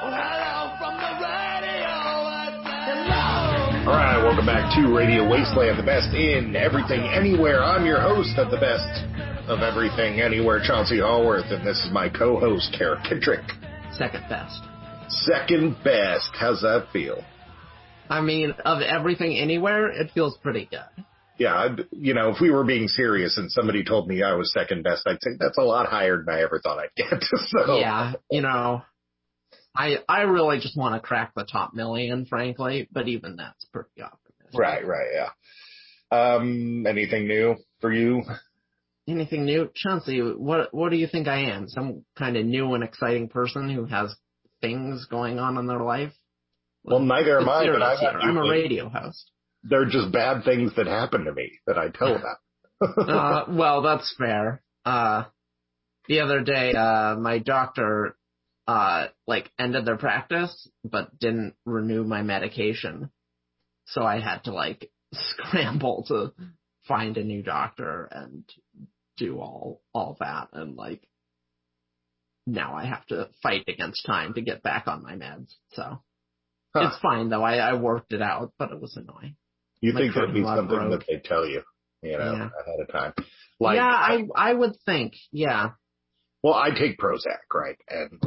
All right, welcome back to Radio Wasteland, the best in everything, anywhere. I'm your host of the best of everything, anywhere, Chauncey Hallworth, and this is my co-host, Kara Kendrick. Second best. Second best. How's that feel? I mean, of everything, anywhere, it feels pretty good. Yeah, if we were being serious and somebody told me I was second best, I'd say that's a lot higher than I ever thought I'd get. So. Yeah, I really just want to crack the top million, frankly, but even that's pretty optimistic. Right, yeah. Anything new for you? Anything new? Chauncey, what do you think I am? Some kind of new and exciting person who has things going on in their life? Well, neither am I, but I'm a radio host. They're just bad things that happen to me that I tell about. Well, that's fair. The other day, my doctor ended their practice, but didn't renew my medication. So I had to, scramble to find a new doctor and do all that. And, now I have to fight against time to get back on my meds. So It's fine, though. I worked it out, but it was annoying. You think that'd be something that they tell you, ahead of time? I would think, yeah. Well, I take Prozac, right?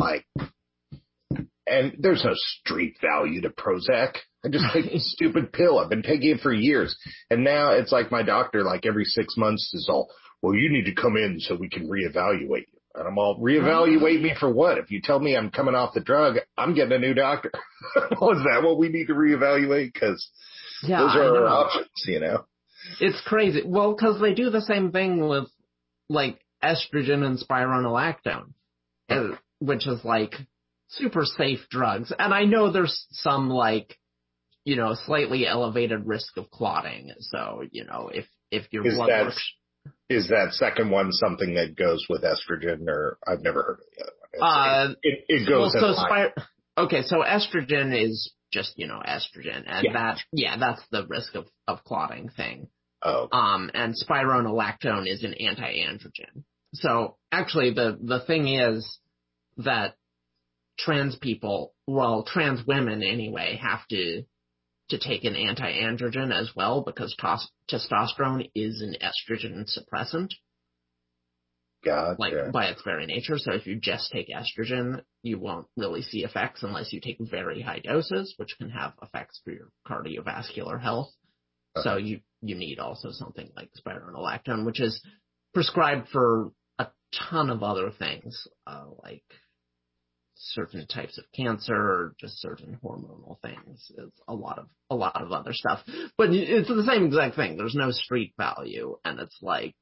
And there's no street value to Prozac. I just take the stupid pill. I've been taking it for years. And now it's like my doctor, every 6 months is all, well, you need to come in so we can reevaluate you. And I'm all, reevaluate me for what? If you tell me I'm coming off the drug, I'm getting a new doctor. Well, is that what we need to reevaluate? Because those are our options, It's crazy. Well, because they do the same thing with, estrogen and spironolactone, which is, super safe drugs. And I know there's some, slightly elevated risk of clotting. So, if your blood works... Is that second one something that goes with estrogen, or I've never heard of the other one? It goes Okay, so estrogen is just, estrogen, and that's the risk of clotting thing. Oh. And spironolactone is an anti-androgen. So actually the thing is that trans women anyway, have to take an anti-androgen as well, because testosterone is an estrogen suppressant. Gotcha. By its very nature. So if you just take estrogen, you won't really see effects unless you take very high doses, which can have effects for your cardiovascular health. So you need also something like spironolactone, which is prescribed for a ton of other things, like certain types of cancer or just certain hormonal things. It's a lot of other stuff. But it's the same exact thing. There's no street value, and it's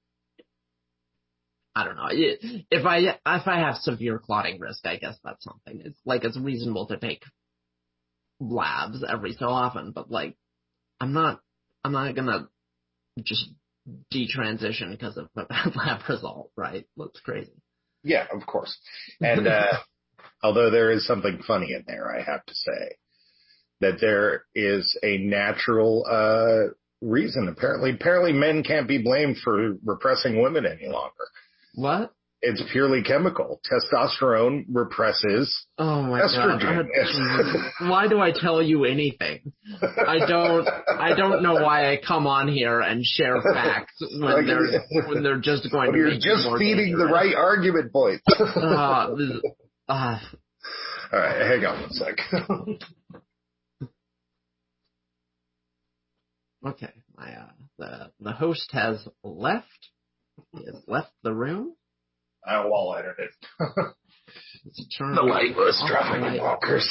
I don't know. If I have severe clotting risk, I guess that's something. It's reasonable to take labs every so often, but I'm not gonna just detransition because of a bad lab result, right? That's crazy. Yeah, of course. And although there is something funny in there, I have to say that there is a natural reason. Apparently men can't be blamed for repressing women any longer. What? It's purely chemical. Testosterone represses estrogen. God. Why do I tell you anything? I don't know why I come on here and share facts when they're just going to make you're just feeding dangerous. The right argument points. All right, hang on one sec. Okay, the host has left. He has left the room. I wall-entered it. The light was driving walkers.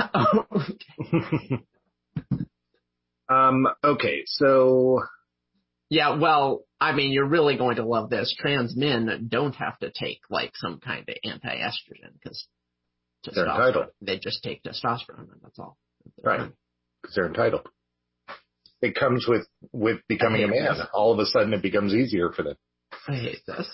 Okay, so... Yeah, well, I mean, you're really going to love this. Trans men don't have to take, some kind of anti-estrogen, because they're entitled. They just take testosterone, and that's all. Right, because they're entitled. It comes with becoming a man. All of a sudden, it becomes easier for them. I hate this.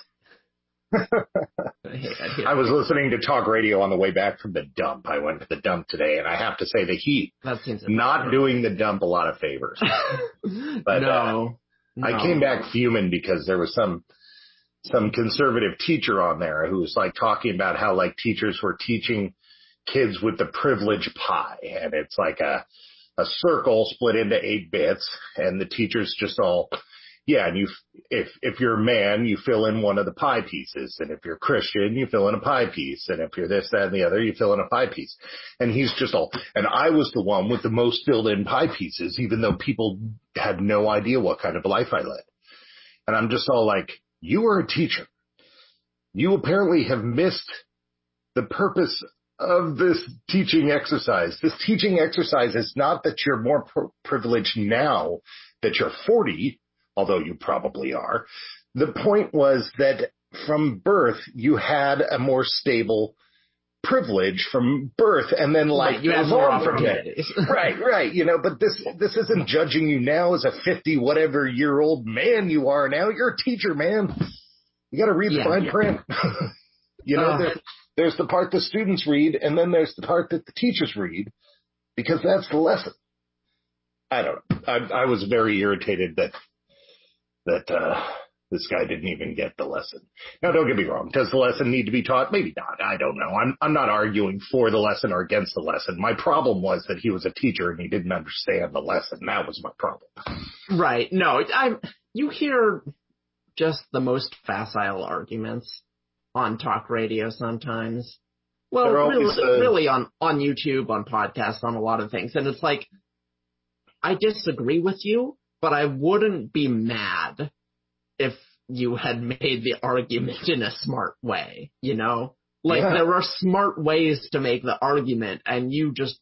I was listening to talk radio on the way back from the dump. I went to the dump today, and I have to say the heat not doing the dump a lot of favors. But no. I came back fuming because there was some conservative teacher on there who was talking about how teachers were teaching kids with the privilege pie, and it's like a circle split into 8 bits, and the teachers just all, yeah, and if you're a man, you fill in one of the pie pieces, and if you're Christian, you fill in a pie piece, and if you're this, that, and the other, you fill in a pie piece. And he's just all, and I was the one with the most filled in pie pieces, even though people had no idea what kind of life I led. And I'm just all like, you are a teacher. You apparently have missed the purpose of this teaching exercise. This teaching exercise is not that you're more privileged now that you're 40, although you probably are. The point was that from birth, you had a more stable privilege from birth, and then like right, you have more opportunities. right. But this isn't judging you now as a 50 whatever year old man you are now. You're a teacher, man. You got to read the fine print. There's the part the students read, and then there's the part that the teachers read, because that's the lesson. I don't know. I was very irritated that this guy didn't even get the lesson. Now, don't get me wrong. Does the lesson need to be taught? Maybe not. I don't know. I'm not arguing for the lesson or against the lesson. My problem was that he was a teacher and he didn't understand the lesson. That was my problem. Right. No, you hear just the most facile arguments on talk radio sometimes. Well, really on YouTube, on podcasts, on a lot of things. And it's like, I disagree with you, but I wouldn't be mad if you had made the argument in a smart way, There are smart ways to make the argument, and you just,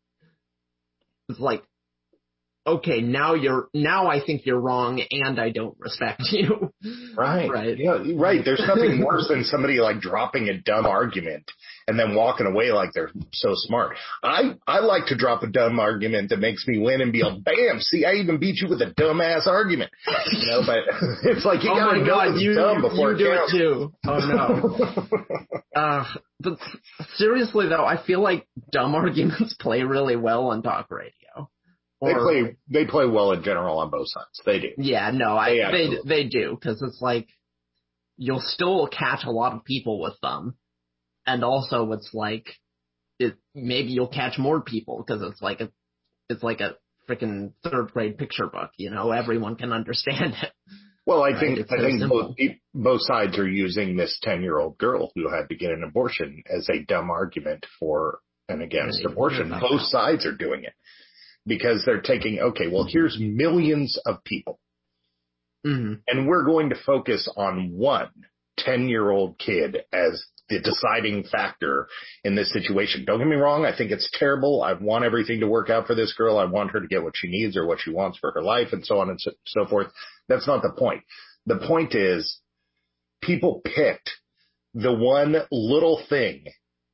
it's like, okay, now I think you're wrong, and I don't respect you. Right. Yeah, right. There's nothing worse than somebody like dropping a dumb argument and then walking away like they're so smart. I like to drop a dumb argument that makes me win and be like, bam, see, I even beat you with a dumbass argument. But it's like you gotta know it's dumb before you do it too. Oh no. But seriously though, I feel like dumb arguments play really well on talk radio. They play well in general on both sides. They do. Yeah, no, they do, because it's like you'll still catch a lot of people with them, and also it's like maybe you'll catch more people because it's like a freaking 3rd grade picture book. Everyone can understand it. Well, I think both sides are using this 10-year-old girl who had to get an abortion as a dumb argument for and against abortion. Both sides are doing it. Because they're taking, okay, well, here's millions of people. Mm-hmm. And we're going to focus on one 10-year-old kid as the deciding factor in this situation. Don't get me wrong. I think it's terrible. I want everything to work out for this girl. I want her to get what she needs or what she wants for her life and so on and so forth. That's not the point. The point is people picked the one little thing,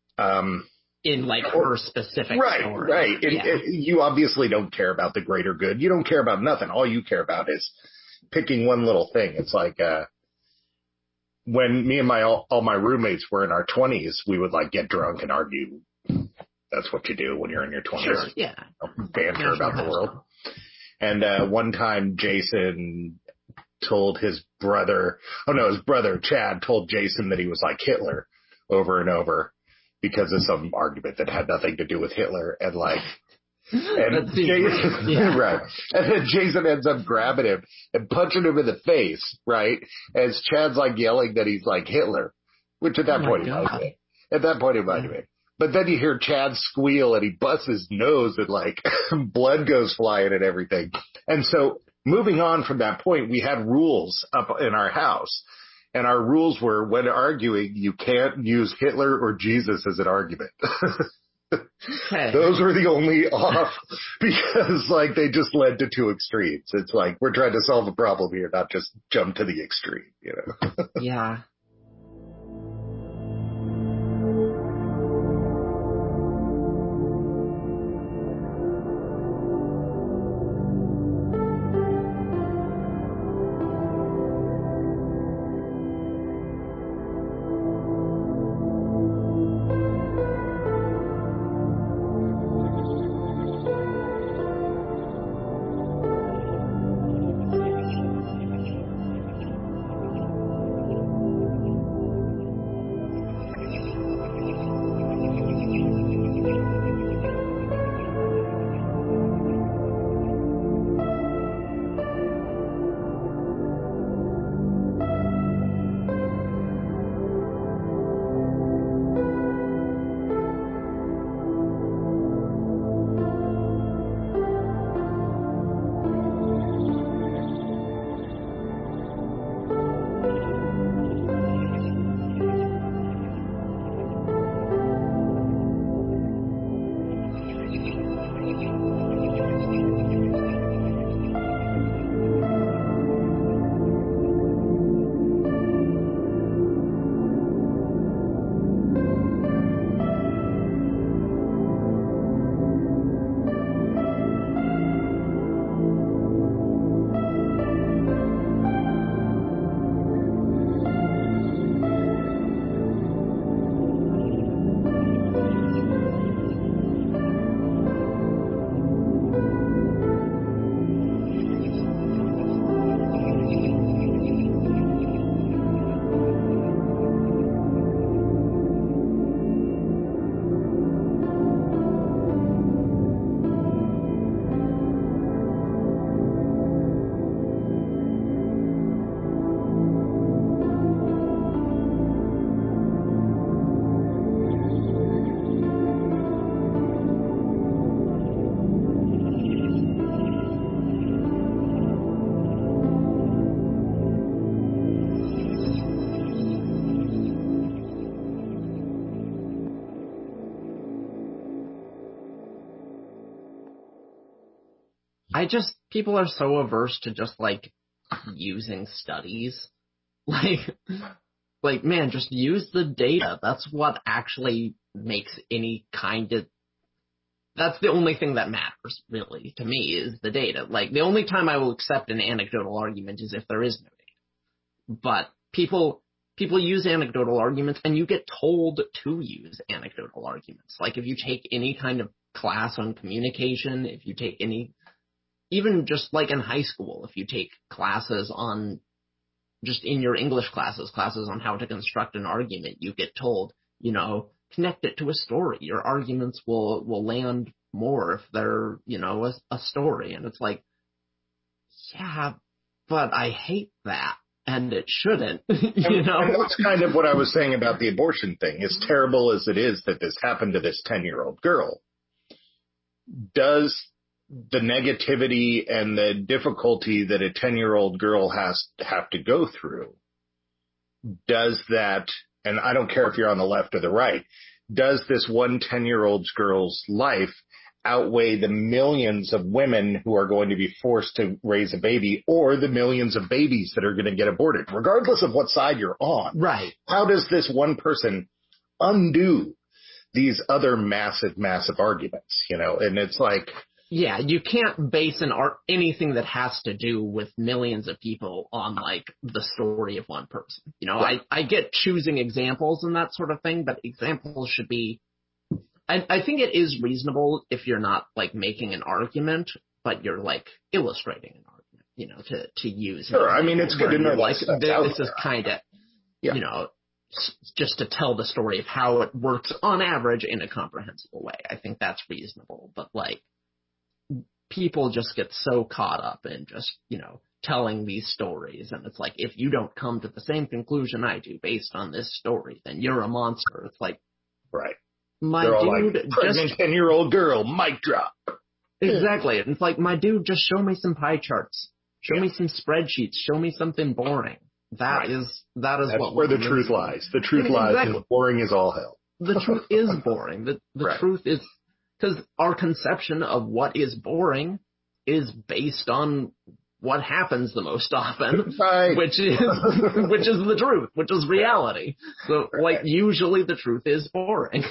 in like her specific story. Right. You obviously don't care about the greater good. You don't care about nothing. All you care about is picking one little thing. It's like, when me and all my roommates were in our 20s, we would like get drunk and argue. That's what you do when you're in your 20s. Sure, yeah. Banter about the world. And, one time Jason told his brother Chad told Jason that he was like Hitler over and over, because of some argument that had nothing to do with Hitler, and Jason, right. And then Jason ends up grabbing him and punching him in the face, right? As Chad's like yelling that he's like Hitler, which at that point he might have been. At that point he might have been. But then you hear Chad squeal and he busts his nose and like blood goes flying and everything. And so moving on from that point, we had rules up in our house. And our rules were, when arguing, you can't use Hitler or Jesus as an argument. Okay. Those were the only off, because like they just led to two extremes. It's like we're trying to solve a problem here, not just jump to the extreme, Yeah. People are so averse to just, like, using studies. Like, man, just use the data. That's what actually makes any kind of, that's the only thing that matters, really, to me, is the data. Like, the only time I will accept an anecdotal argument is if there is no data. But people use anecdotal arguments, and you get told to use anecdotal arguments. Like, if you take any kind of class on communication, if you take any, even just like in high school, if you take classes on, just in your English classes on how to construct an argument, you get told, connect it to a story. Your arguments will land more if they're, a story. And it's like, yeah, but I hate that. And it shouldn't, And that's kind of what I was saying about the abortion thing. As terrible as it is that this happened to this 10-year-old girl, does the negativity and the difficulty that a 10-year-old girl have to go through, does that, and I don't care if you're on the left or the right, does this one 10-year-old girl's life outweigh the millions of women who are going to be forced to raise a baby, or the millions of babies that are going to get aborted, regardless of what side you're on? Right. How does this one person undo these other massive, massive arguments, And it's like, yeah, you can't base anything that has to do with millions of people on, like, the story of one person. Right. I get choosing examples and that sort of thing, but examples should be, I think it is reasonable if you're not, like, making an argument, but you're, like, illustrating an argument, to use. Sure, I mean, it's good to know, like, this is kind of, just to tell the story of how it works on average in a comprehensible way. I think that's reasonable, but, like, people just get so caught up in just, telling these stories. And it's like, if you don't come to the same conclusion I do based on this story, then you're a monster. It's like, right. My They're all dude, like, pregnant 10-year-old girl, mic drop. Exactly. And it's like, my dude, just show me some pie charts. Show me some spreadsheets. Show me something boring. That's That's what where the truth lies. The truth lies is boring as all hell. The truth is boring. The truth is, because our conception of what is boring is based on what happens the most often, right. which is the truth, which is reality. So, like, usually the truth is boring.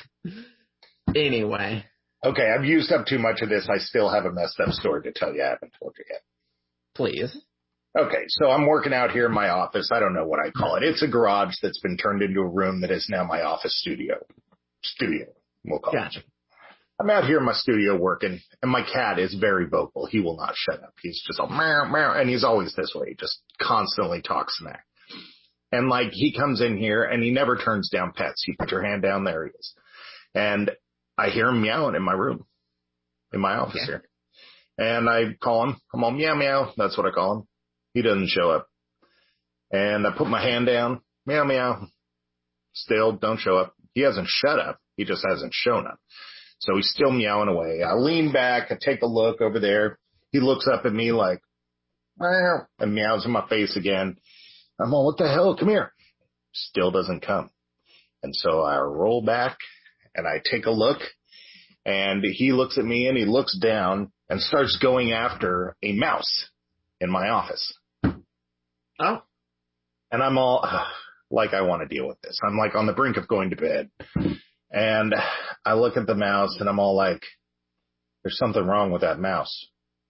Anyway. Okay, I've used up too much of this. I still have a messed up story to tell you. I haven't told you yet. Please. Okay, so I'm working out here in my office. I don't know what I call it. It's a garage that's been turned into a room that is now my office studio. We'll call it. I'm out here in my studio working, and my cat is very vocal. He will not shut up. He's just all meow, meow, and he's always this way. He just constantly talks smack. And, like, he comes in here, and he never turns down pets. You put your hand down, there he is. And I hear him meowing in my room, in my office here. And I call him. I'm all meow, meow. That's what I call him. He doesn't show up. And I put my hand down, meow, meow. Still don't show up. He hasn't shut up. He just hasn't shown up. So he's still meowing away. I lean back. I take a look over there. He looks up at me like, meow, and meows in my face again. I'm all, what the hell? Come here. Still doesn't come. And so I roll back and I take a look, and he looks at me and he looks down and starts going after a mouse in my office. Oh. And I'm all like, I want to deal with this. I'm like on the brink of going to bed. And I look at the mouse and I'm all like, there's something wrong with that mouse.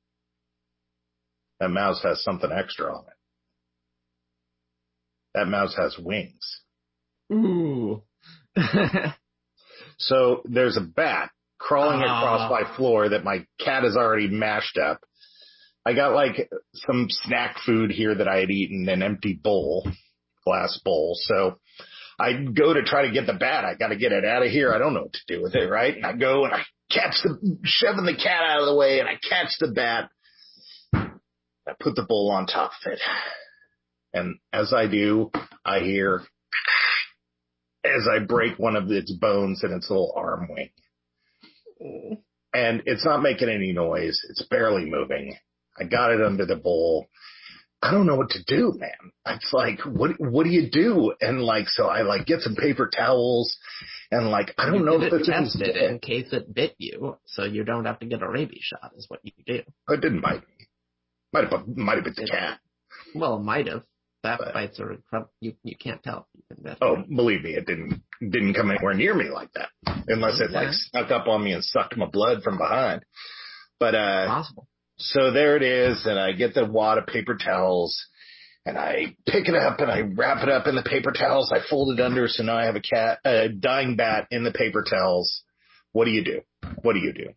That mouse has something extra on it. That mouse has wings. Ooh. So there's a bat crawling across my floor that my cat has already mashed up. I got like some snack food here that I had eaten, an empty bowl, glass bowl. So I go to try to get the bat. I got to get it out of here. I don't know what to do with it, right? And I go and I shoving the cat out of the way, and I catch the bat. I put the bowl on top of it. And as I do, I hear as I break one of its bones in its little arm wing. And it's not making any noise. It's barely moving. I got it under the bowl. I don't know what to do, man. It's like, what do you do? And like, so I like get some paper towels And like, I don't You know get if it this is tested dead. in case it bit you, so you don't have to get a rabies shot, is what you do. It didn't bite me. Might have been the cat. Well, it might have. Bat But, bites are incredible. You can't tell if you've been bit. oh, believe me, it didn't come anywhere near me like that. Unless it like Okay. snuck up on me and sucked my blood from behind. But, Possible. so there it is, and I get the wad of paper towels, and I pick it up and I wrap it up in the paper towels. I fold it under, so now I have a dying bat in the paper towels. What do you do? What do you do?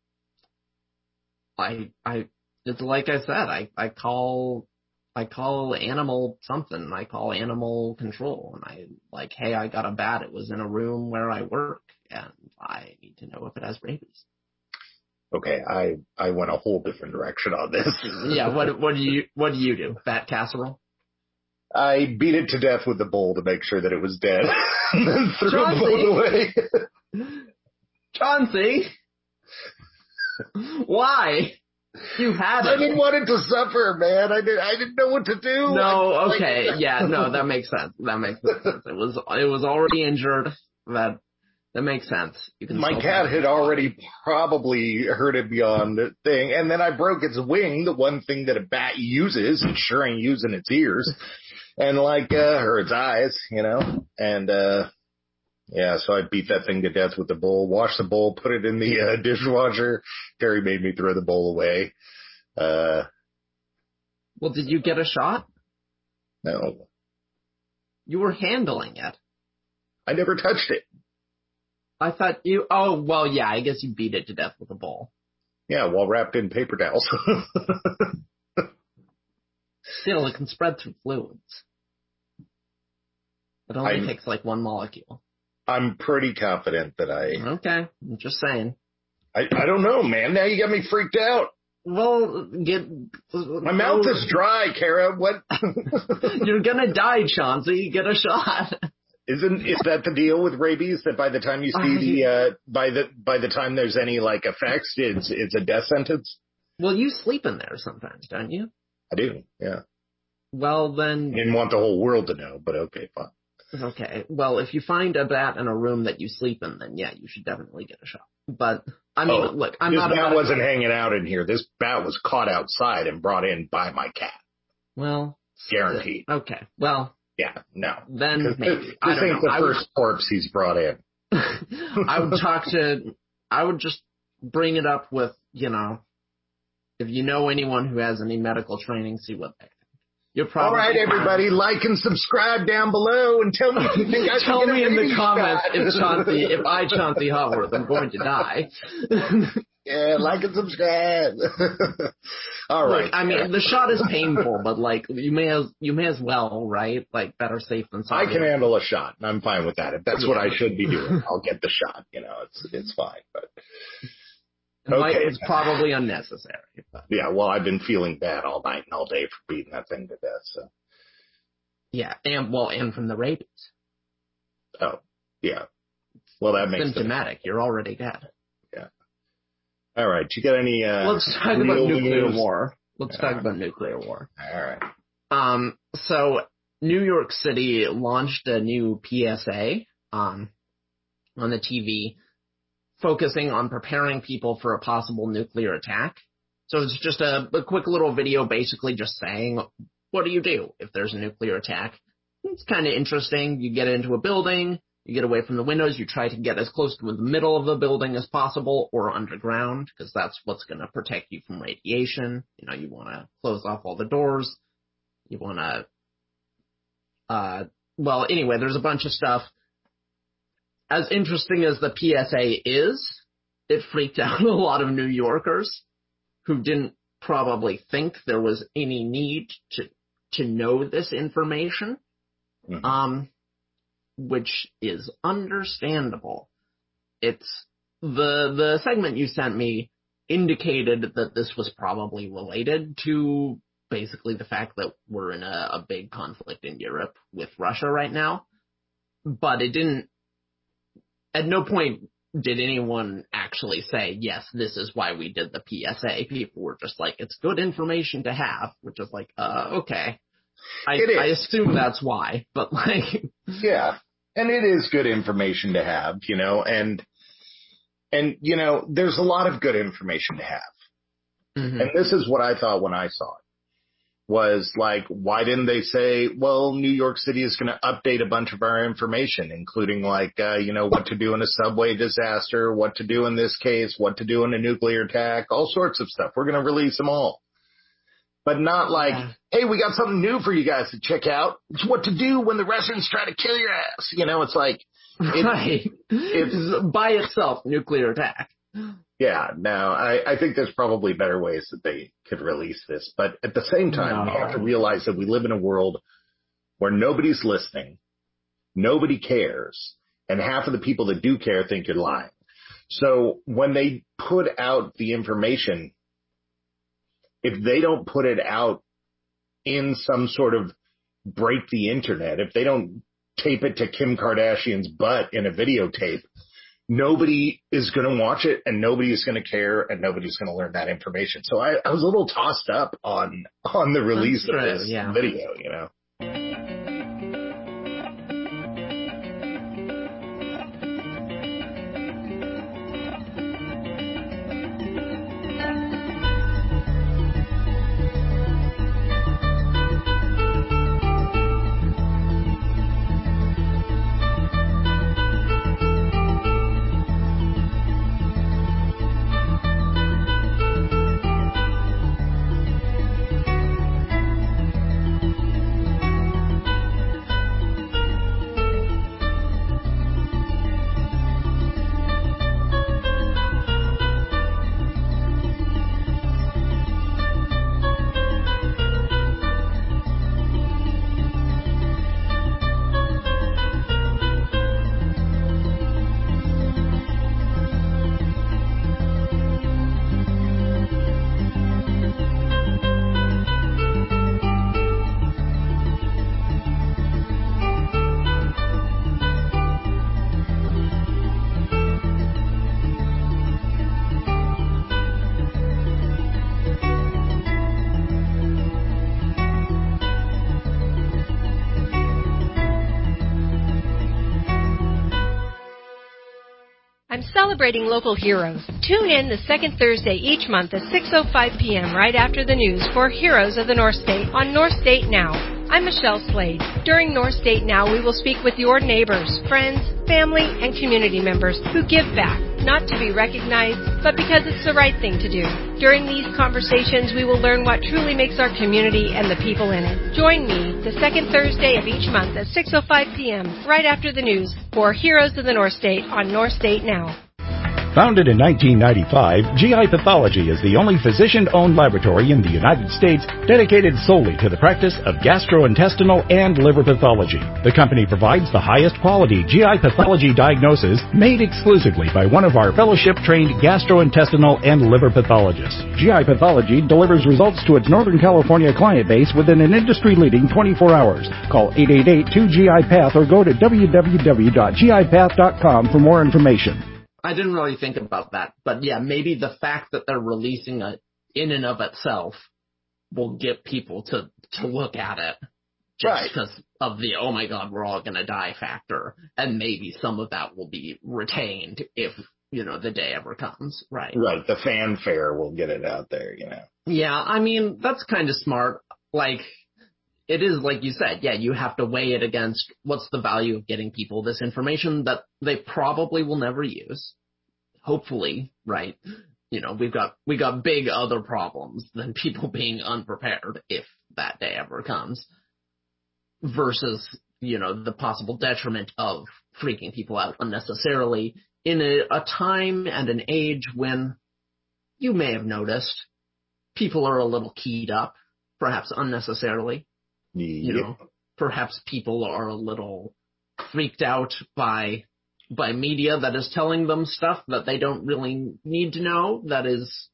It's like I said, I call animal something. I call animal control, and I like, hey, I got a bat. It was in a room where I work, and I need to know if it has rabies. Okay, I went a whole different direction on this. Yeah, what do you do? Bat casserole? I beat it to death with the bowl to make sure that it was dead, and then threw the bowl away. Chauncey, why? You had it. I didn't want it to suffer, man. I didn't know what to do. No, okay, yeah, no, that makes sense. That makes sense. It was already injured. That makes sense. You can. My cat had already probably hurt it beyond the thing, and then I broke its wing, the one thing that a bat uses. It sure ain't using its ears, and or its eyes, and yeah, so I beat that thing to death with the bowl, washed the bowl, put it in the dishwasher. Terry made me throw the bowl away. Well, did you get a shot? No. You were handling it. I never touched it. I thought you, oh, well, yeah, I guess you beat it to death with a bowl. Yeah, while wrapped in paper towels. Still, it can spread through fluids. It only takes like one molecule. I'm pretty confident that Okay, I'm just saying. I don't know, man. Now you got me freaked out. Well, my mouth is dry, Kara. What? You're gonna die, Chauncey. Get a shot. Is that the deal with rabies? That by the time you see by the time there's any like effects, it's a death sentence? Well, you sleep in there sometimes, don't you? I do, yeah. Well, then. I didn't want the whole world to know, but okay, fine. Okay, well, if you find a bat in a room that you sleep in, then yeah, you should definitely get a shot. But, I mean, look, I'm not. This bat wasn't hanging out in here. This bat was caught outside and brought in by my cat. Well. Guaranteed. Okay, well. Yeah, no. Then maybe. This ain't the first corpse he's brought in. I would just bring it up with, if you know anyone who has any medical training, see what they think. You're probably all right, everybody, like and subscribe down below and tell me if you think I should tell get me a in the rabies comments shot. if I, Chauncey Hotworth, am going to die. Yeah, like and subscribe. All right. Look, I mean, the shot is painful, but like you may as well, right? Like better safe than sorry. I can handle a shot, and I'm fine with that. If that's what I should be doing, I'll get the shot. It's fine. But okay, it's probably unnecessary. But. Yeah, well, I've been feeling bad all night and all day for beating that thing to death. So. Yeah, and from the rabies. Oh, yeah. Well, that makes symptomatic. You're already dead. Yeah. All right. You got any? Let's talk about nuclear war. Let's talk about nuclear war. All right. So New York City launched a new PSA on the TV, focusing on preparing people for a possible nuclear attack. So it's just a quick little video, basically just saying, what do you do if there's a nuclear attack? It's kind of interesting. You get into a building. You get away from the windows. You try to get as close to the middle of the building as possible or underground, because that's what's going to protect you from radiation. You want to close off all the doors. You want to, well, anyway, there's a bunch of stuff. As interesting as the PSA is, it freaked out a lot of New Yorkers who didn't probably think there was any need to know this information. Mm-hmm. Which is understandable. It's the segment you sent me indicated that this was probably related to basically the fact that we're in a big conflict in Europe with Russia right now. But it didn't, at no point did anyone actually say, yes, this is why we did the PSA. People were just like, it's good information to have, which is like, okay. I assume that's why, but like. Yeah. And it is good information to have, and there's a lot of good information to have. Mm-hmm. And this is what I thought when I saw it. Was like, why didn't they say, well, New York City is going to update a bunch of our information, including like, what to do in a subway disaster, what to do in this case, what to do in a nuclear attack, all sorts of stuff. We're going to release them all. But not like, hey, we got something new for you guys to check out. It's what to do when the Russians try to kill your ass. It's like, it's by itself, nuclear attack. Yeah, no, I think there's probably better ways that they could release this. But at the same time, we have to realize that we live in a world where nobody's listening, nobody cares, and half of the people that do care think you're lying. So when they put out the information, if they don't put it out in some sort of break the internet, if they don't tape it to Kim Kardashian's butt in a videotape, nobody is going to watch it, and nobody is going to care, and nobody's going to learn that information. So I was a little tossed up on the release of this video, I'm celebrating local heroes. Tune in the second Thursday each month at 6:05 p.m. right after the news for Heroes of the North State on North State Now. I'm Michelle Slade. During North State Now, we will speak with your neighbors, friends, family, and community members who give back, not to be recognized, but because it's the right thing to do. During these conversations, we will learn what truly makes our community and the people in it. Join me the second Thursday of each month at 6:05 p.m. right after the news for Heroes of the North State on North State Now. Founded in 1995, GI Pathology is the only physician-owned laboratory in the United States dedicated solely to the practice of gastrointestinal and liver pathology. The company provides the highest quality GI pathology diagnosis made exclusively by one of our fellowship-trained gastrointestinal and liver pathologists. GI Pathology delivers results to its Northern California client base within an industry-leading 24 hours. Call 888-2GI-PATH or go to www.gipath.com for more information. I didn't really think about that, but yeah, maybe the fact that they're releasing it in and of itself will get people to look at it just because of the, oh my God, we're all going to die factor. And maybe some of that will be retained if, the day ever comes, right? Right, the fanfare will get it out there, Yeah, I mean, that's kind of smart. Like, it is like you said, yeah, you have to weigh it against what's the value of getting people this information that they probably will never use. Hopefully, right? We got big other problems than people being unprepared if that day ever comes versus, the possible detriment of freaking people out unnecessarily in a time and an age when you may have noticed people are a little keyed up, perhaps unnecessarily. Yep. Perhaps people are a little freaked out by media that is telling them stuff that they don't really need to know, that is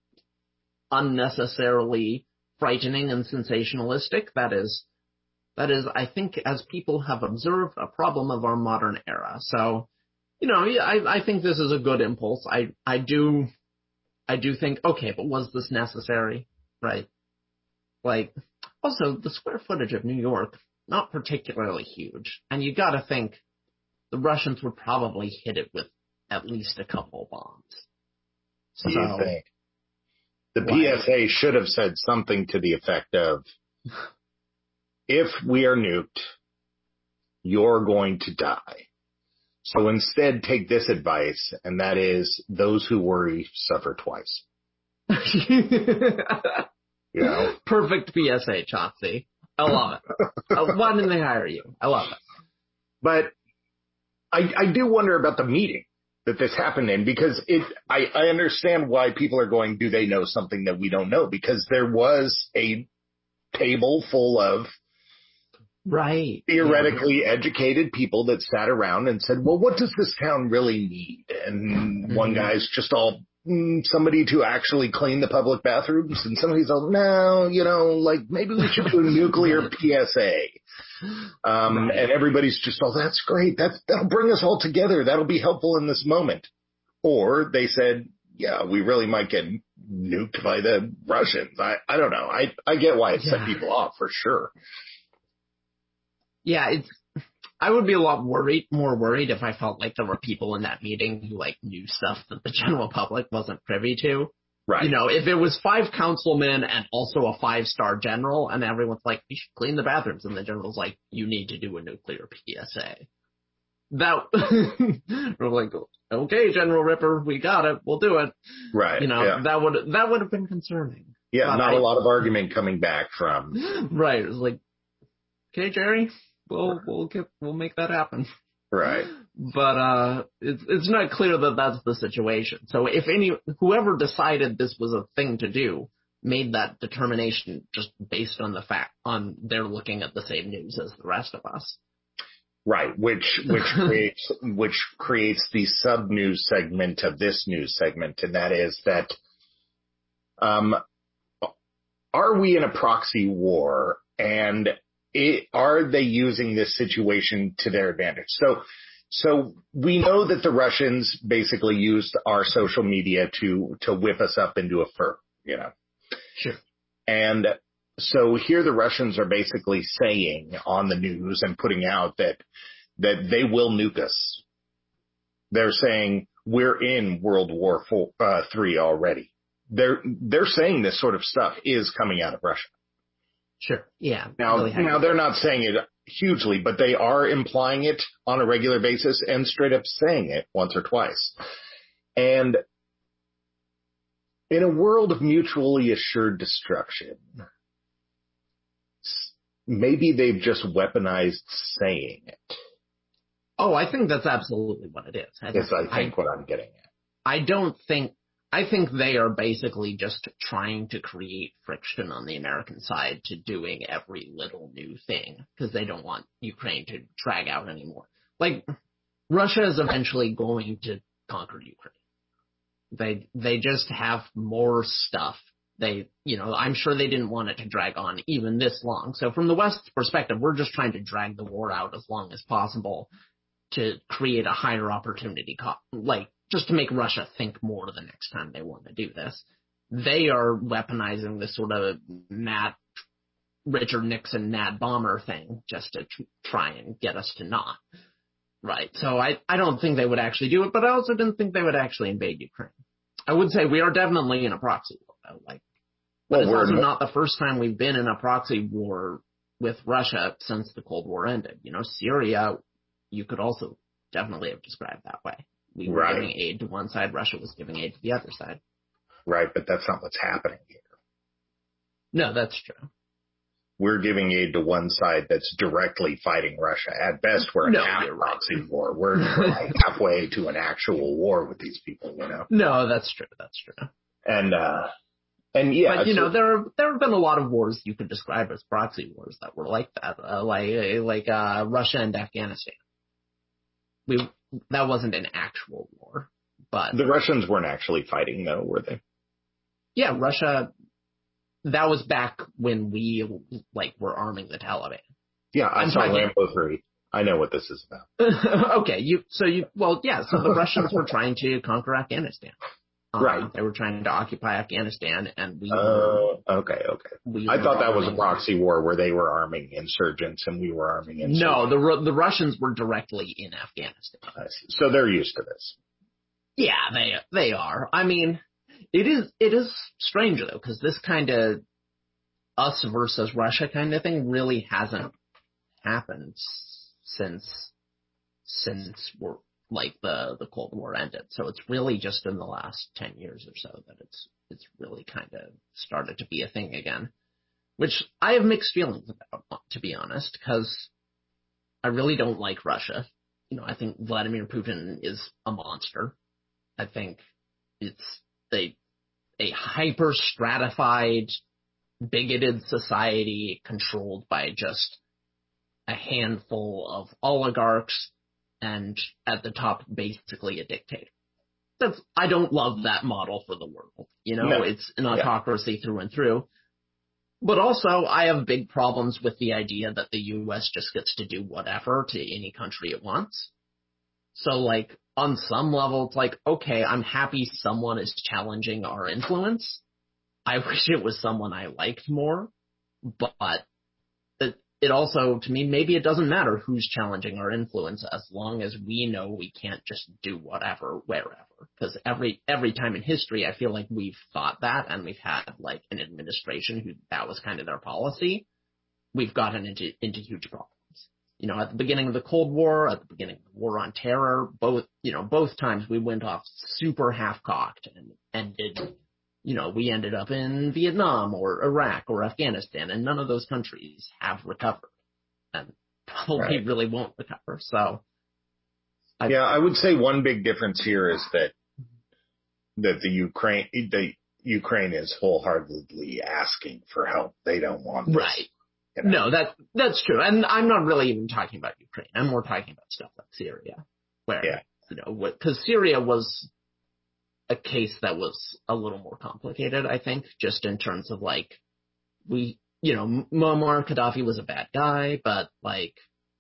unnecessarily frightening and sensationalistic. That is, I think, as people have observed, a problem of our modern era. So, I think this is a good impulse. I do think, okay, but was this necessary? Right? Like, also, the square footage of New York, not particularly huge. And you gotta think, the Russians would probably hit it with at least a couple bombs. So, you think? The PSA should have said something to the effect of, if we are nuked, you're going to die. So instead, take this advice, and that is, those who worry suffer twice. Perfect PSA, Chauncey. I love it. Why didn't they hire you? I love it. But I do wonder about the meeting that this happened in, because I understand why people are going, do they know something that we don't know? Because there was a table full of theoretically educated people that sat around and said, well, what does this town really need? And one guy's just all, somebody to actually clean the public bathrooms, and somebody's all, no, maybe we should do a nuclear PSA. And everybody's just, oh, that's great. That'll bring us all together. That'll be helpful in this moment. Or they said, yeah, we really might get nuked by the Russians. I don't know. I get why it set people off for sure. Yeah, I would be a lot more worried if I felt like there were people in that meeting who knew stuff that the general public wasn't privy to. Right. If it was 5 councilmen and also a 5-star general, and everyone's like, we should clean the bathrooms, and the general's like, you need to do a nuclear PSA. We're like, okay, General Ripper, we got it, we'll do it. Right. That would have been concerning. Yeah, but not a lot of argument coming back from. Right. It was like, okay, Jerry, we'll make that happen. Right. But it's not clear that that's the situation. So if whoever decided this was a thing to do made that determination just based on the fact on they're looking at the same news as the rest of us. Right, which creates the sub news segment of this news segment, and that is that are we in a proxy war, and are they using this situation to their advantage? So we know that the Russians basically used our social media to whip us up into a fur, Sure. And so here the Russians are basically saying on the news and putting out that they will nuke us. They're saying we're in World War III already. They're saying this sort of stuff is coming out of Russia. Sure. Yeah. Now they're not saying it hugely, but they are implying it on a regular basis and straight up saying it once or twice. And in a world of mutually assured destruction, maybe they've just weaponized saying it. Oh, I think that's absolutely what it is. I think what I'm getting at. I think they are basically just trying to create friction on the American side to doing every little new thing because they don't want Ukraine to drag out anymore. Russia is eventually going to conquer Ukraine. They just have more stuff. I'm sure they didn't want it to drag on even this long. So from the West's perspective, we're just trying to drag the war out as long as possible to create a higher opportunity cost, just to make Russia think more the next time they want to do this. They are weaponizing this sort of Richard Nixon mad bomber thing just to try and get us to not. Right. So I don't think they would actually do it, but I also didn't think they would actually invade Ukraine. I would say we are definitely in a proxy war, though. But it's also not the first time we've been in a proxy war with Russia since the Cold War ended. Syria, you could also definitely have described that way. We were giving aid to one side, Russia was giving aid to the other side. Right, but that's not what's happening here. No, that's true. We're giving aid to one side that's directly fighting Russia. At best, we're in a proxy war. We're halfway to an actual war with these people, No, that's true. That's true. And yeah. But, there have been a lot of wars you could describe as proxy wars that were like that, like Russia and Afghanistan. That wasn't an actual war, but the Russians weren't actually fighting, though, were they? Yeah, Russia. That was back when we were arming the Taliban. Yeah, I saw Rambo 3. I know what this is about. Okay, so the Russians were trying to conquer Afghanistan. Right. They were trying to occupy Afghanistan, and we okay. I thought that was a proxy war where they were arming insurgents and we were arming insurgents. No, the Russians were directly in Afghanistan. So they're used to this. Yeah, they are. I mean, it is strange though, because this kind of us versus Russia kind of thing really hasn't happened since we're like the Cold War ended. So it's really just in the last 10 years or so that it's really kind of started to be a thing again, which I have mixed feelings about, to be honest, because I really don't like Russia. You know, I think Vladimir Putin is a monster. I think it's a hyper stratified, bigoted society controlled by just a handful of oligarchs, and at the top, basically a dictator. I don't love that model for the world. You know, no. It's an autocracy through and through. But also, I have big problems with the idea that the U.S. just gets to do whatever to any country it wants. So, like, on some level, it's like, okay, I'm happy someone is challenging our influence. I wish it was someone I liked more. But it also, to me, maybe it doesn't matter who's challenging our influence as long as we know we can't just do whatever, wherever. Because every time in history, I feel like we've thought that, and we've had, like, an administration who that was kind of their policy. We've gotten into huge problems. You know, at the beginning of the Cold War, at the beginning of the War on Terror, both times we went off super half-cocked and we ended up in Vietnam or Iraq or Afghanistan, and none of those countries have recovered and probably really won't recover. So, I would say one big difference here is that the Ukraine is wholeheartedly asking for help. They don't want this. Right. You know? No, that's true. And I'm not really even talking about Ukraine. I'm more talking about stuff like Syria, where, because Syria was a case that was a little more complicated, I think, just in terms of, like, Muammar Gaddafi was a bad guy, but, like,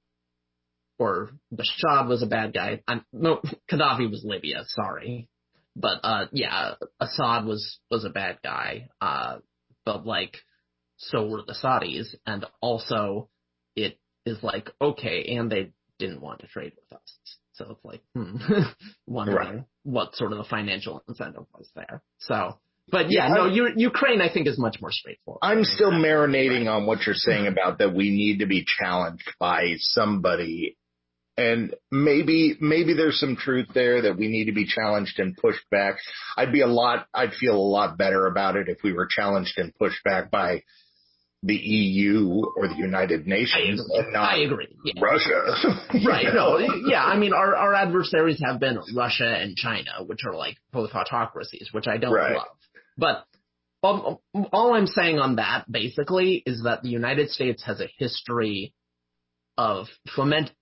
or Bashar was a bad guy. No, Gaddafi was Libya, sorry. But, Assad was a bad guy. But, like, so were the Saudis, and also it is like, okay, and they didn't want to trade with us. So it's like, wondering what sort of the financial incentive was there. So, but Ukraine, I think, is much more straightforward. I'm still marinating on what you're saying about that we need to be challenged by somebody. And maybe there's some truth there that we need to be challenged and pushed back. I'd feel a lot better about it if we were challenged and pushed back by the EU or the United Nations. I agree. Yeah. Russia. Right. No. Yeah. I mean, our adversaries have been Russia and China, which are, like, both autocracies, which I don't love. But all I'm saying on that basically is that the United States has a history of fomenting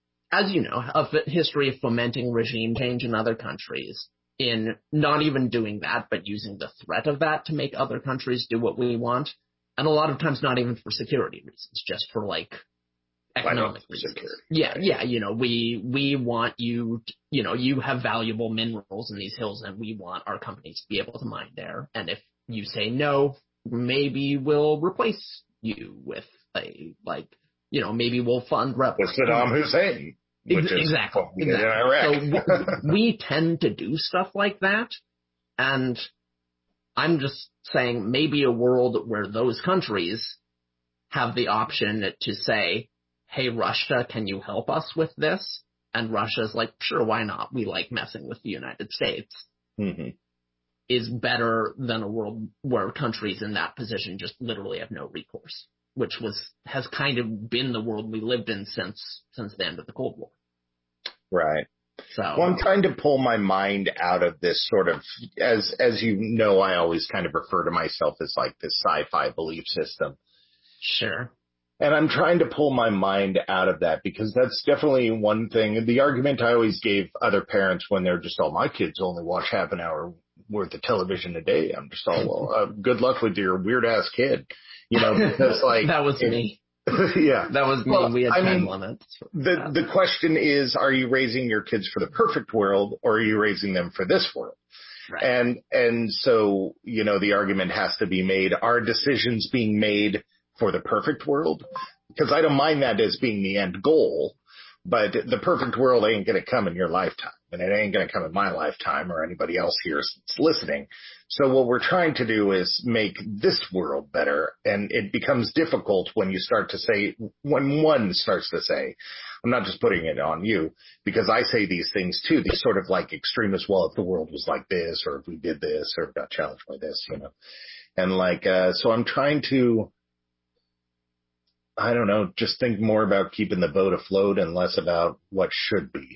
regime change in other countries, in not even doing that, but using the threat of that to make other countries do what we want. And a lot of times not even for security reasons, just for, like, economic reasons. Security. We want you, you have valuable minerals in these hills, and we want our companies to be able to mine there. And if you say no, maybe we'll replace you with maybe we'll fund rebels. With Saddam Hussein. Exactly. In Iraq. So we tend to do stuff like that, and I'm just saying maybe a world where those countries have the option to say, hey, Russia, can you help us with this? And Russia's like, sure, why not? We like messing with the United States. Mm-hmm. Is better than a world where countries in that position just literally have no recourse, which has kind of been the world we lived in since the end of the Cold War. Right. So, well, I'm trying to pull my mind out of this sort of, as you know, I always kind of refer to myself as like this sci-fi belief system. Sure. And I'm trying to pull my mind out of that, because that's definitely one thing. The argument I always gave other parents when they're just, my kids only watch half an hour worth of television a day. I'm just good luck with your weird ass kid. Because like that was me. Yeah. That was me. Well, we had time limits. The question is, are you raising your kids for the perfect world, or are you raising them for this world? Right. And so, the argument has to be made, are decisions being made for the perfect world? Because I don't mind that as being the end goal, but the perfect world ain't going to come in your lifetime, and it ain't going to come in my lifetime or anybody else here that's listening. So what we're trying to do is make this world better, and it becomes difficult when one starts to say, I'm not just putting it on you, because I say these things too, these sort of like extremist, well, if the world was like this, or if we did this, or got challenged by this, and so I'm trying to, I don't know, just think more about keeping the boat afloat and less about what should be.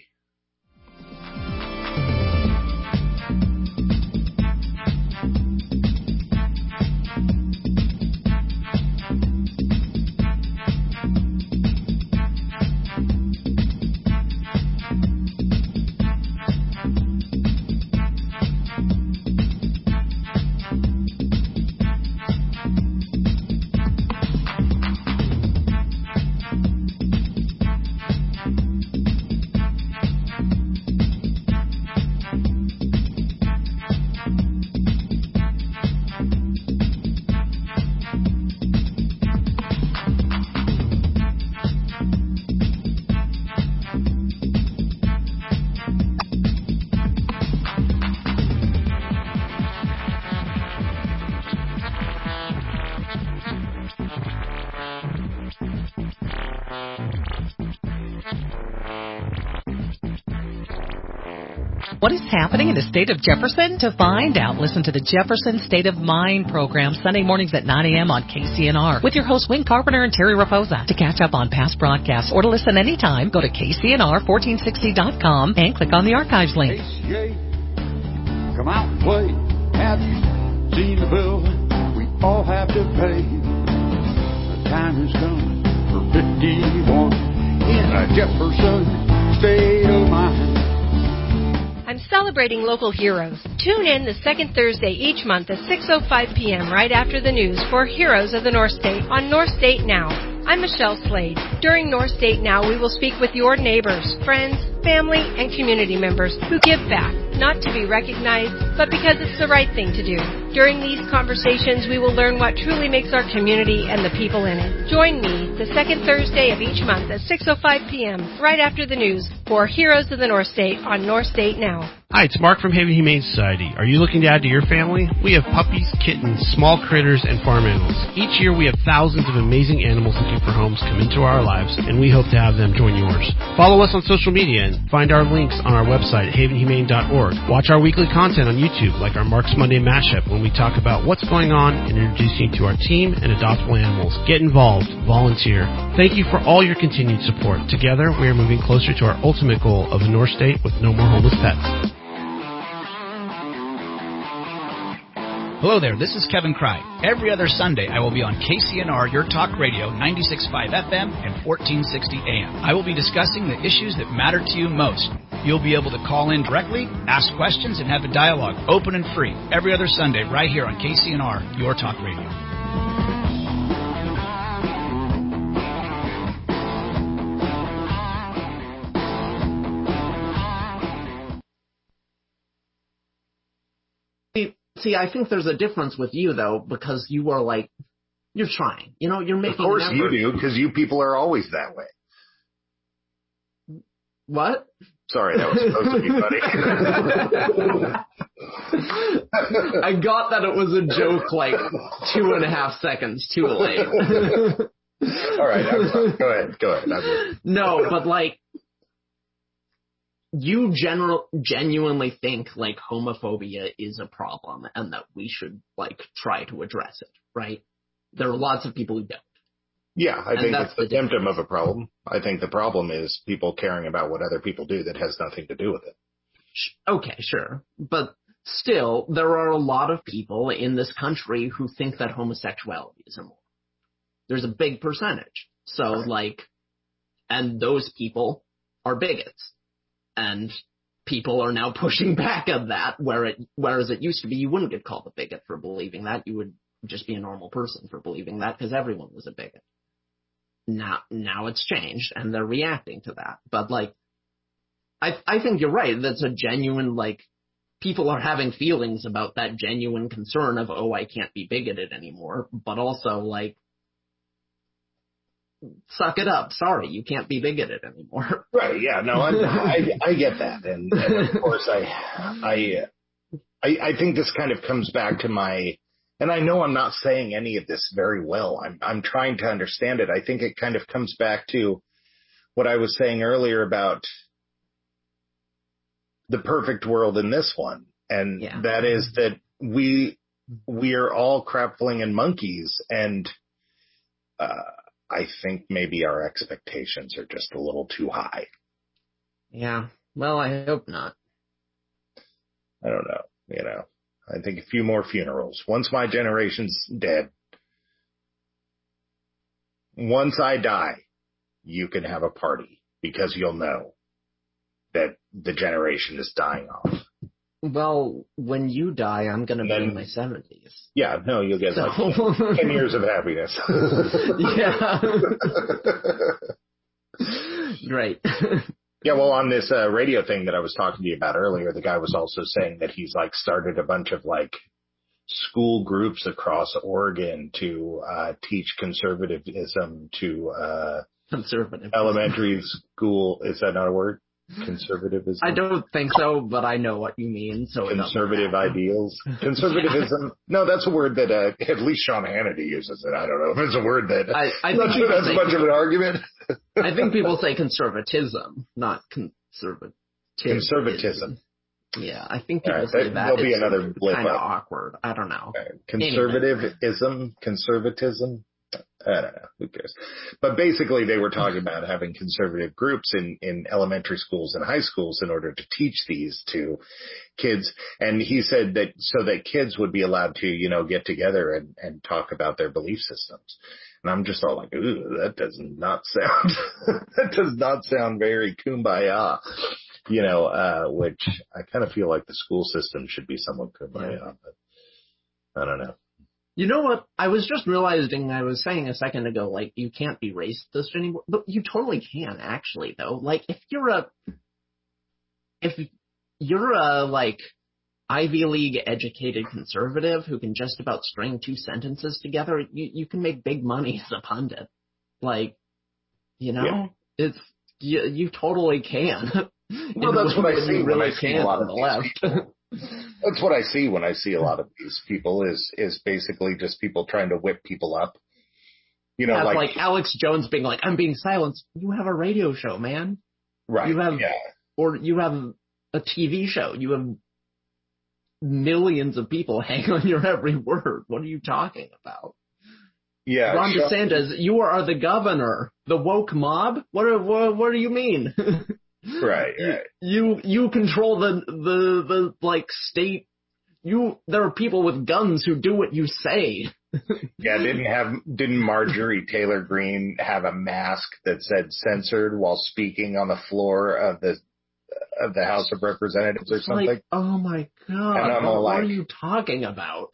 What is happening in the state of Jefferson? To find out, listen to the Jefferson State of Mind program Sunday mornings at 9 a.m. on KCNR with your hosts Wayne Carpenter and Terry Raposa. To catch up on past broadcasts or to listen anytime, go to KCNR1460.com and click on the archives link. ACA, come out and play. Have you seen the bill we all have to pay? The time has come for 51 in a Jefferson State of Mind. I'm celebrating local heroes. Tune in the second Thursday each month at 6:05 p.m. right after the news for Heroes of the North State on North State Now. I'm Michelle Slade. During North State Now, we will speak with your neighbors, friends, family, and community members who give back, not to be recognized, but because it's the right thing to do. During these conversations, we will learn what truly makes our community and the people in it. Join me the second Thursday of each month at 6:05 p.m. right after the news for Heroes of the North State on North State Now. Hi, it's Mark from Haven Humane Society. Are you looking to add to your family? We have puppies, kittens, small critters, and farm animals. Each year we have thousands of amazing animals looking for homes come into our lives, and we hope to have them join yours. Follow us on social media and find our links on our website, havenhumane.org. Watch our weekly content on YouTube, like our Mark's Monday Mashup, when we talk about what's going on and introduce you to our team and adoptable animals. Get involved. Volunteer. Thank you for all your continued support. Together, we are moving closer to our ultimate goal of a North State with no more homeless pets. Hello there, this is Kevin Cry. Every other Sunday, I will be on KCNR, Your Talk Radio, 96.5 FM and 1460 AM. I will be discussing the issues that matter to you most. You'll be able to call in directly, ask questions, and have a dialogue, open and free, every other Sunday right here on KCNR, Your Talk Radio. See, I think there's a difference with you, though, because you are like, you're trying. You're making Of course you do, because you people are always that way. What? Sorry, that was supposed to be funny. I got that it was a joke like 2.5 seconds too late. All right, go ahead. No, but like, you genuinely think like homophobia is a problem and that we should like try to address it, right? There are lots of people who don't. Yeah, I think it's the symptom of a problem. I think the problem is people caring about what other people do that has nothing to do with it. Okay, sure. But still, there are a lot of people in this country who think that homosexuality is immoral. There's a big percentage. So like, and those people are bigots. And people are now pushing back on that, whereas it used to be you wouldn't get called a bigot for believing that. You would just be a normal person for believing that because everyone was a bigot. Now it's changed and they're reacting to that. But like, I think you're right. That's a genuine like people are having feelings about that genuine concern of, oh, I can't be bigoted anymore, but also, like, suck it up. Sorry, you can't be bigoted anymore. Right, yeah, no, I get that. And of course, I think this kind of comes back to and I know I'm not saying any of this very well. I'm trying to understand it. I think it kind of comes back to what I was saying earlier about the perfect world in this one. And that is that we are all crapfling monkeys, and I think maybe our expectations are just a little too high. Yeah. Well, I hope not. I don't know. I think a few more funerals. Once my generation's dead, once I die, you can have a party, because you'll know that the generation is dying off. Well, when you die, I'm going to be in my 70s. Yeah, no, you'll get like 10 years of happiness. Yeah. Great. Yeah, well, on this radio thing that I was talking to you about earlier, the guy was also saying that he's like started a bunch of like school groups across Oregon to teach conservatism to elementary school. Is that not a word? Conservatism? I don't think so, but I know what you mean. So conservative ideals. Conservatism. No, that's a word that at least Sean Hannity uses it. I don't know if it's a word that I I'm not sure that's much of an argument. I think people say conservatism, not conservatism. Yeah, I think people say that. There'll be another blip kind of up. awkward. I don't know. Conservatism. I don't know. Who cares? But basically, they were talking about having conservative groups in elementary schools and high schools in order to teach these to kids. And he said that so that kids would be allowed to, get together and talk about their belief systems. And I'm just all like, ooh, that does not sound very kumbaya. Which I kind of feel like the school system should be somewhat kumbaya, but I don't know. You know what? I was just realizing, I was saying a second ago, like, you can't be racist anymore, but you totally can, actually, though. Like, if you're a like, Ivy League educated conservative who can just about string two sentences together, you can make big money as a pundit. Like, it's, you totally can. Well, that's what I see when I see a lot on the left. That's what I see when I see a lot of these people is basically just people trying to whip people up. Like Alex Jones being like, I'm being silenced. You have a radio show, man. Right. Or you have a TV show. You have millions of people hang on your every word. What are you talking about? Yeah. Ron DeSantis, you are the governor. The woke mob? What do you mean? Right. You control the like state. There are people with guns who do what you say. Yeah, didn't Marjorie Taylor Greene have a mask that said censored while speaking on the floor of the House of Representatives or something? Like, oh my God, what are you talking about?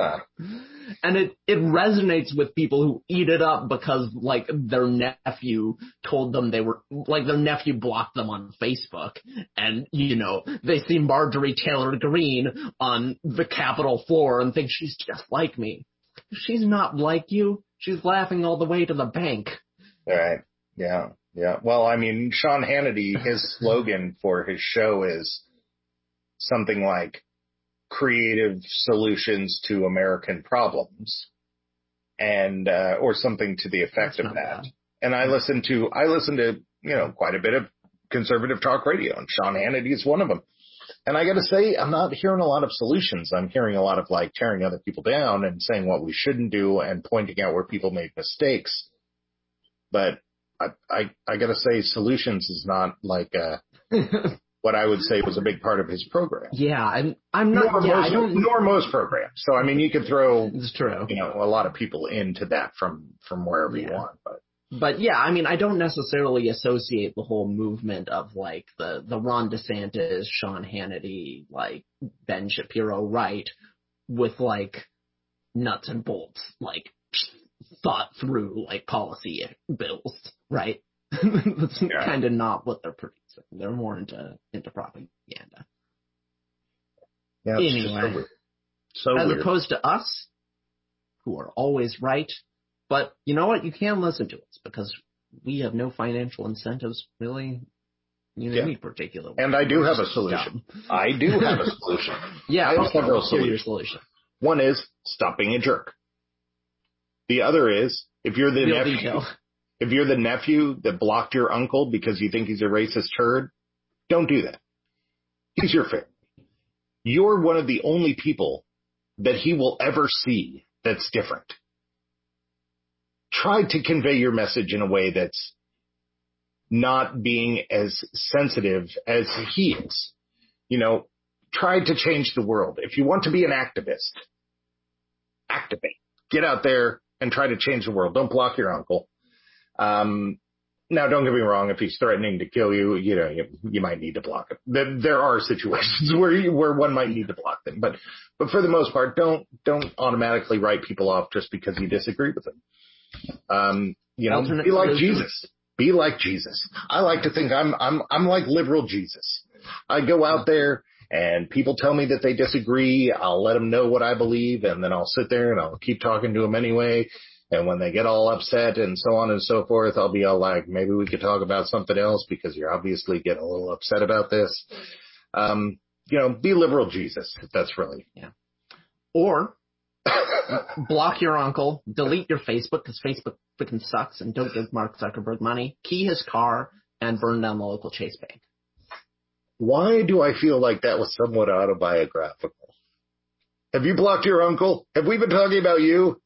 And it resonates with people who eat it up because, like, their nephew told them their nephew blocked them on Facebook, and, they see Marjorie Taylor Greene on the Capitol floor and think she's just like me. She's not like you. She's laughing all the way to the bank. All right. Yeah. Yeah. Well, I mean, Sean Hannity, his slogan for his show is something like creative solutions to American problems, and or something to the effect of that. Bad. And I listen to quite a bit of conservative talk radio, and Sean Hannity is one of them. And I got to say, I'm not hearing a lot of solutions. I'm hearing a lot of like tearing other people down and saying what we shouldn't do and pointing out where people make mistakes. But I got to say, solutions is not like what I would say was a big part of his program. Yeah, I'm not. Nor most programs. So I mean, you could throw it's true. A lot of people into that from wherever you want. But yeah, I mean, I don't necessarily associate the whole movement of like the Ron DeSantis, Sean Hannity, like Ben Shapiro right with like nuts and bolts, like thought through like policy bills, right? That's kind of not what they're producing. They're more into propaganda. Yeah, it's just Anyway. so weird. So As weird. opposed to us, who are always right. But you know what? You can listen to us because we have no financial incentives, really, in any particular way. And I do We're have a just solution. dumb. I do have a solution. Yeah, I also have a let's hear your solution. solution. One is stop being a jerk. The other is if you're the Real nephew, detail. if you're the nephew that blocked your uncle because you think he's a racist turd, don't do that. He's your family. You're one of the only people that he will ever see that's different. Try to convey your message in a way that's not being as sensitive as he is. You know, try to change the world. If you want to be an activist, activate. Get out there and try to change the world. Don't block your uncle. Now, don't get me wrong. If he's threatening to kill you, you know, you might need to block him. There are situations where one might need to block them, but for the most part, don't automatically write people off just because you disagree with them. You know, be like Jesus. Be like Jesus. I like to think I'm like liberal Jesus. I go out there and people tell me that they disagree. I'll let them know what I believe, and then I'll sit there and I'll keep talking to them anyway. And when they get all upset and so on and so forth, I'll be all like, maybe we could talk about something else because you're obviously getting a little upset about this. You know, be liberal Jesus. That's really. Yeah. Or block your uncle, delete your Facebook because Facebook freaking sucks, and don't give Mark Zuckerberg money, key his car, and burn down the local Chase Bank. Why do I feel like that was somewhat autobiographical? Have you blocked your uncle? Have we been talking about you?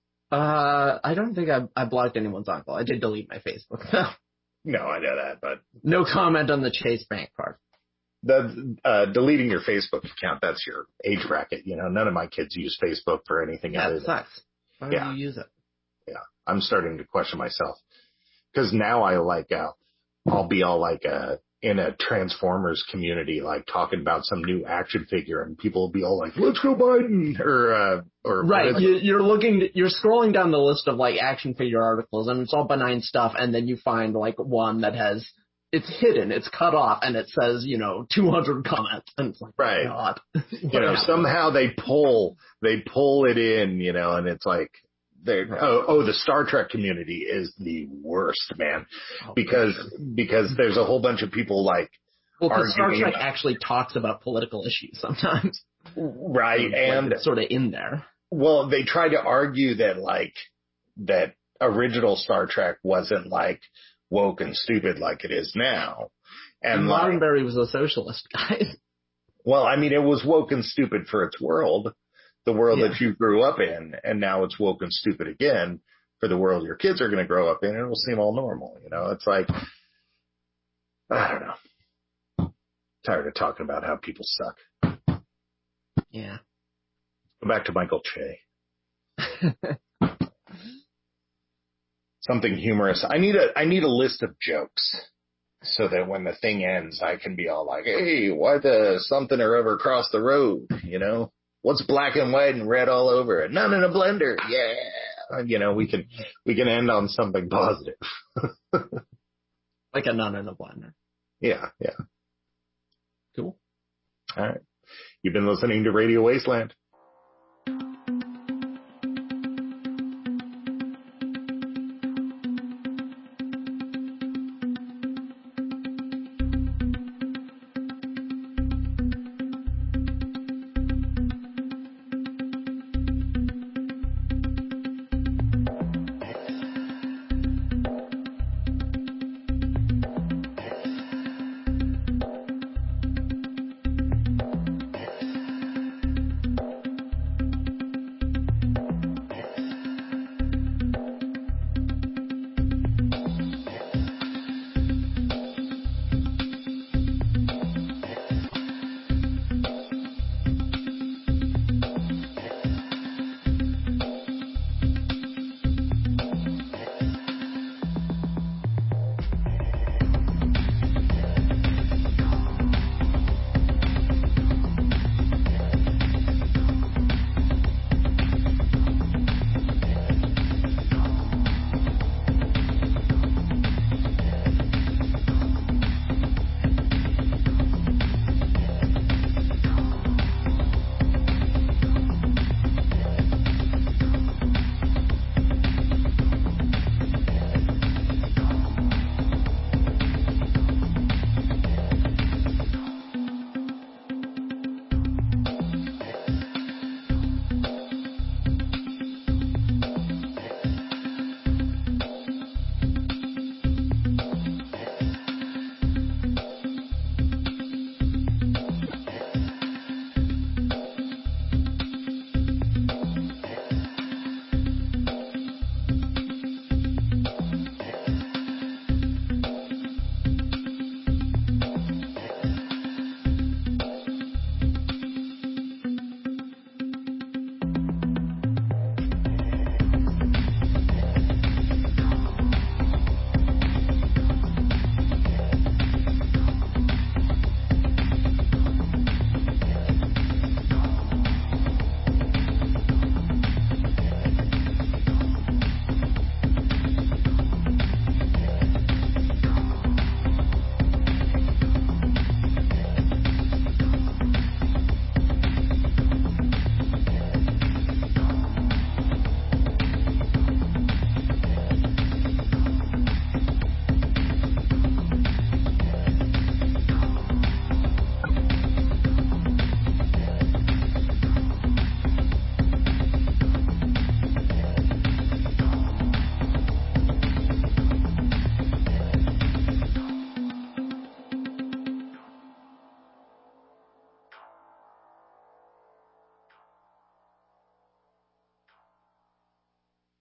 I don't think I blocked anyone's uncle. I did delete my Facebook. No, I know that, but no comment on the Chase Bank part. The deleting your Facebook account, that's your age bracket. You know, none of my kids use Facebook for anything other than sucks. Why do you use it? Yeah, I'm starting to question myself because now I'll be all like in a Transformers community, like talking about some new action figure, and people will be all like, "Let's go Biden," or right. You're scrolling down the list of like action figure articles, and it's all benign stuff, and then you find like one that has. It's hidden, it's cut off, and it says, 200 comments, and it's like, right. God. Somehow they pull it in, and it's like, the Star Trek community is the worst, man, because there's a whole bunch of people like, well, Star Trek actually talks about political issues sometimes, right, and it's sort of in there. Well, they try to argue that original Star Trek wasn't like woke and stupid like it is now. And Roddenberry was a socialist guy. Well, I mean, it was woke and stupid for its world, the world that you grew up in, and now it's woke and stupid again for the world your kids are going to grow up in, and it'll seem all normal. It's like, I don't know. Tired of talking about how people suck. Yeah. Go back to Michael Che. Something humorous. I need a list of jokes so that when the thing ends, I can be all like, hey, why the something or other across the road? What's black and white and red all over it? None in a blender. Yeah. We can end on something positive. Like a none in a blender. Yeah. Yeah. Cool. All right. You've been listening to Radio Wasteland.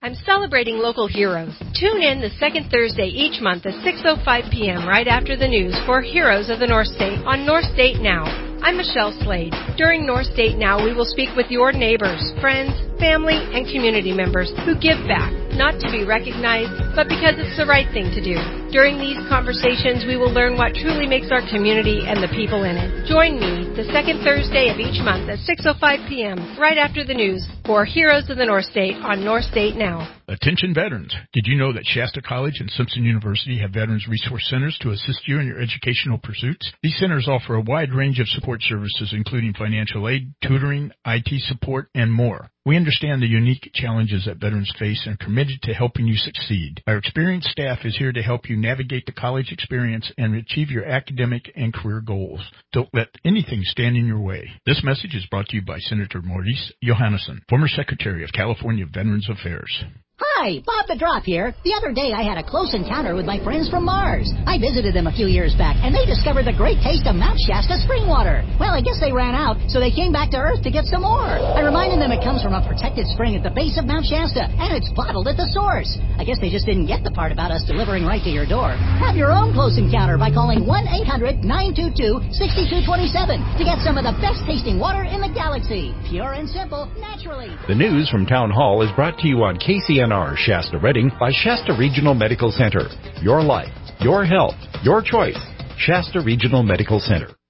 I'm celebrating local heroes. Tune in the second Thursday each month at 6:05 p.m. right after the news for Heroes of the North State on North State Now. I'm Michelle Slade. During North State Now, we will speak with your neighbors, friends, family, and community members who give back, not to be recognized, but because it's the right thing to do. During these conversations, we will learn what truly makes our community and the people in it. Join me the second Thursday of each month at 6:05 p.m. right after the news for Heroes of the North State on North State Now. Attention veterans. Did you know that Shasta College and Simpson University have Veterans Resource Centers to assist you in your educational pursuits? These centers offer a wide range of support services, including financial aid, tutoring, IT support, and more. We understand the unique challenges that veterans face and are committed to helping you succeed. Our experienced staff is here to help you navigate the college experience and achieve your academic and career goals. Don't let anything stand in your way. This message is brought to you by Senator Maurice Johannesson, former Secretary of California Veterans Affairs. Hi, Bob the Drop here. The other day I had a close encounter with my friends from Mars. I visited them a few years back, and they discovered the great taste of Mount Shasta spring water. Well, I guess they ran out, so they came back to Earth to get some more. I reminded them it comes from a protected spring at the base of Mount Shasta, and it's bottled at the source. I guess they just didn't get the part about us delivering right to your door. Have your own close encounter by calling 1-800-922-6227 to get some of the best tasting water in the galaxy. Pure and simple, naturally. The news from Town Hall is brought to you on KCNR Shasta Redding by Shasta Regional Medical Center. Your life, your health, your choice. Shasta Regional Medical Center.